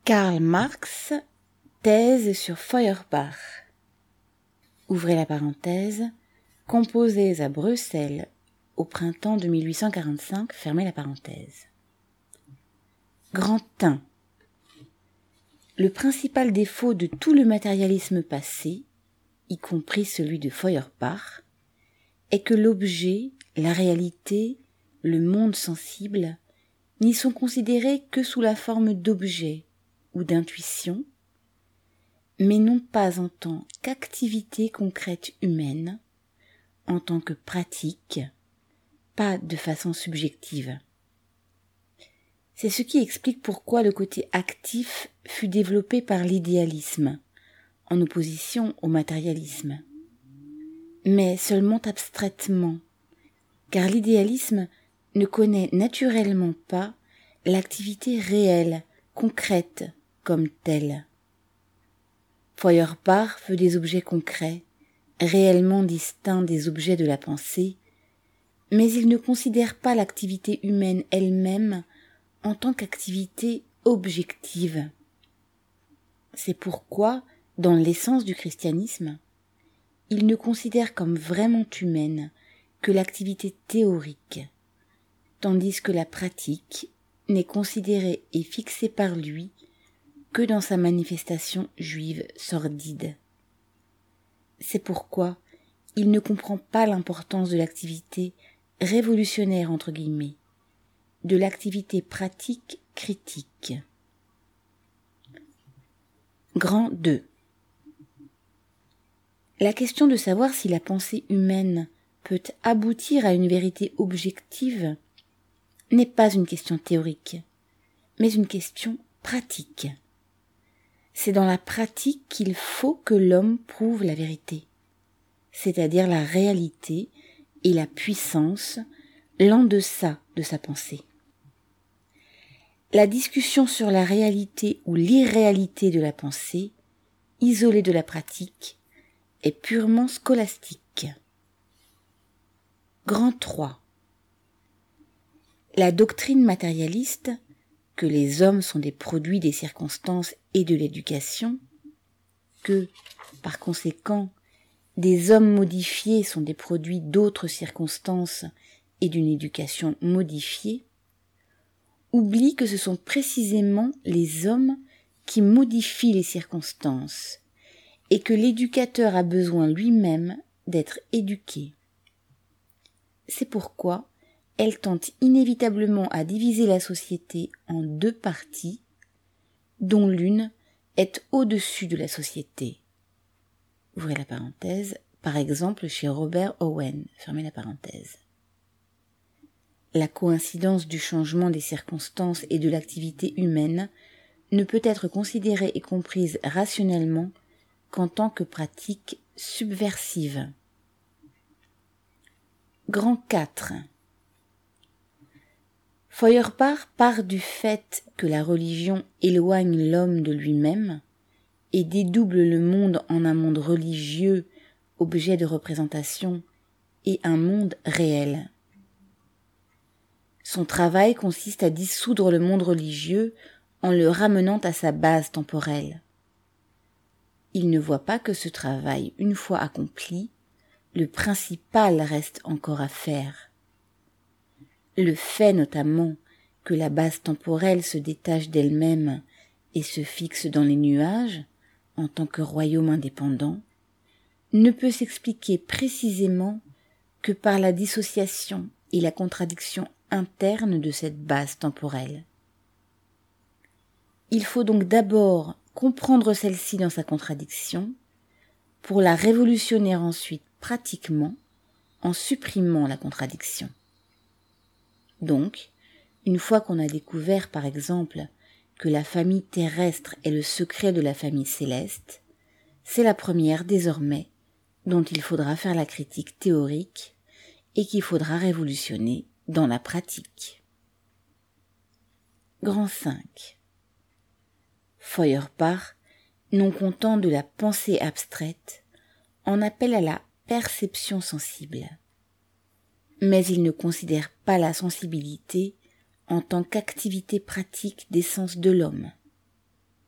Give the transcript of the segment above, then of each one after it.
Karl Marx, thèse sur Feuerbach. Ouvrez la parenthèse, composés à Bruxelles au printemps de 1845, fermez la parenthèse. Grand 1. Le principal défaut de tout le matérialisme passé, y compris celui de Feuerbach, est que l'objet, la réalité, le monde sensible, n'y sont considérés que sous la forme d'objets ou d'intuitions, mais non pas en tant qu'activité concrète humaine, en tant que pratique, pas de façon subjective. C'est ce qui explique pourquoi le côté actif fut développé par l'idéalisme, en opposition au matérialisme, mais seulement abstraitement, car l'idéalisme ne connaît naturellement pas l'activité réelle, concrète, comme telle. Feuerbach veut des objets concrets, réellement distincts des objets de la pensée, mais il ne considère pas l'activité humaine elle-même en tant qu'activité objective. C'est pourquoi, dans l'essence du christianisme, il ne considère comme vraiment humaine que l'activité théorique, tandis que la pratique n'est considérée et fixée par lui que dans sa manifestation juive sordide. C'est pourquoi il ne comprend pas l'importance de l'activité révolutionnaire entre guillemets, de l'activité pratique critique. Grand 2. La question de savoir si la pensée humaine peut aboutir à une vérité objective n'est pas une question théorique, mais une question pratique. C'est dans la pratique qu'il faut que l'homme prouve la vérité, c'est-à-dire la réalité et la puissance, l'en-deçà de sa pensée. La discussion sur la réalité ou l'irréalité de la pensée, isolée de la pratique, est purement scolastique. Grand 3. La doctrine matérialiste, que les hommes sont des produits des circonstances et de l'éducation, que, par conséquent, des hommes modifiés sont des produits d'autres circonstances et d'une éducation modifiée, oublie que ce sont précisément les hommes qui modifient les circonstances et que l'éducateur a besoin lui-même d'être éduqué. C'est pourquoi elle tente inévitablement à diviser la société en deux parties, dont l'une est au-dessus de la société. Ouvrez la parenthèse, par exemple chez Robert Owen, fermez la parenthèse. La coïncidence du changement des circonstances et de l'activité humaine ne peut être considérée et comprise rationnellement qu'en tant que pratique subversive. Grand 4. Feuerbach part du fait que la religion éloigne l'homme de lui-même et dédouble le monde en un monde religieux, objet de représentation, et un monde réel. Son travail consiste à dissoudre le monde religieux en le ramenant à sa base temporelle. Il ne voit pas que ce travail, une fois accompli, le principal reste encore à faire. Le fait notamment que la base temporelle se détache d'elle-même et se fixe dans les nuages, en tant que royaume indépendant, ne peut s'expliquer précisément que par la dissociation et la contradiction interne de cette base temporelle. Il faut donc d'abord comprendre celle-ci dans sa contradiction, pour la révolutionner ensuite pratiquement en supprimant la contradiction. Donc, une fois qu'on a découvert par exemple que la famille terrestre est le secret de la famille céleste, c'est la première désormais dont il faudra faire la critique théorique et qu'il faudra révolutionner dans la pratique. Grand 5. Feuerbach, non content de la pensée abstraite, en appelle à la perception sensible. Mais il ne considère pas la sensibilité en tant qu'activité pratique des sens de l'homme.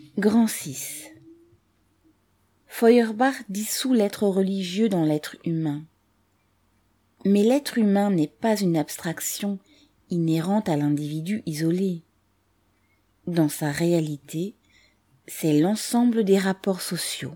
Grand 6. Feuerbach dissout l'être religieux dans l'être humain. Mais l'être humain n'est pas une abstraction inhérente à l'individu isolé. Dans sa réalité, c'est l'ensemble des rapports sociaux.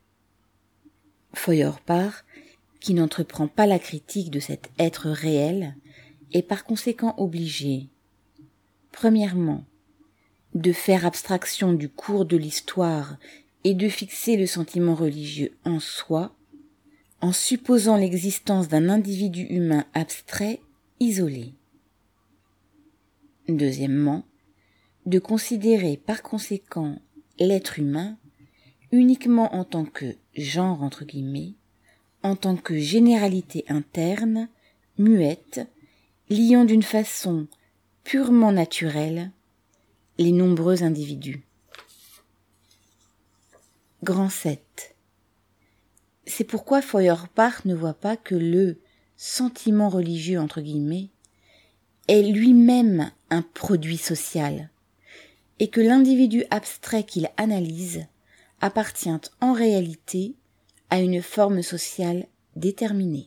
Feuerbach, qui n'entreprend pas la critique de cet être réel, est par conséquent obligé, premièrement, de faire abstraction du cours de l'histoire et de fixer le sentiment religieux en soi, en supposant l'existence d'un individu humain abstrait, isolé. Deuxièmement, de considérer par conséquent l'être humain uniquement en tant que genre entre guillemets, en tant que généralité interne, muette, liant d'une façon purement naturelle les nombreux individus. Grand 7. C'est pourquoi Feuerbach ne voit pas que le sentiment religieux entre guillemets est lui-même un produit social et que l'individu abstrait qu'il analyse appartient en réalité à une forme sociale déterminée.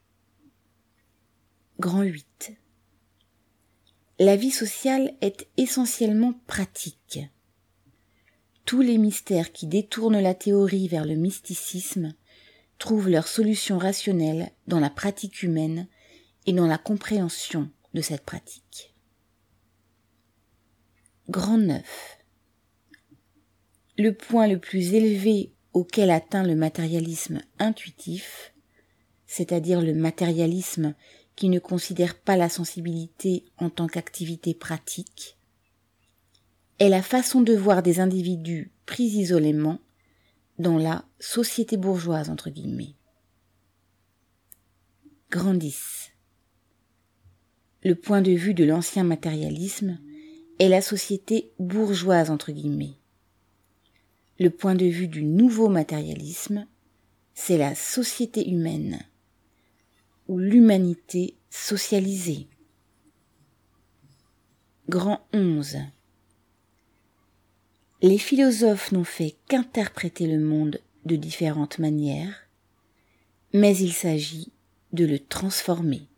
Grand 8. La vie sociale est essentiellement pratique. Tous les mystères qui détournent la théorie vers le mysticisme trouvent leur solution rationnelle dans la pratique humaine et dans la compréhension de cette pratique. Grand 9. Le point le plus élevé auquel atteint le matérialisme intuitif, c'est-à-dire le matérialisme qui ne considère pas la sensibilité en tant qu'activité pratique, est la façon de voir des individus pris isolément dans la société bourgeoise entre guillemets. Grand 10. Le point de vue de l'ancien matérialisme est la société bourgeoise entre guillemets. Le point de vue du nouveau matérialisme, c'est la société humaine, ou l'humanité socialisée. Grand 11. Les philosophes n'ont fait qu'interpréter le monde de différentes manières, mais il s'agit de le transformer.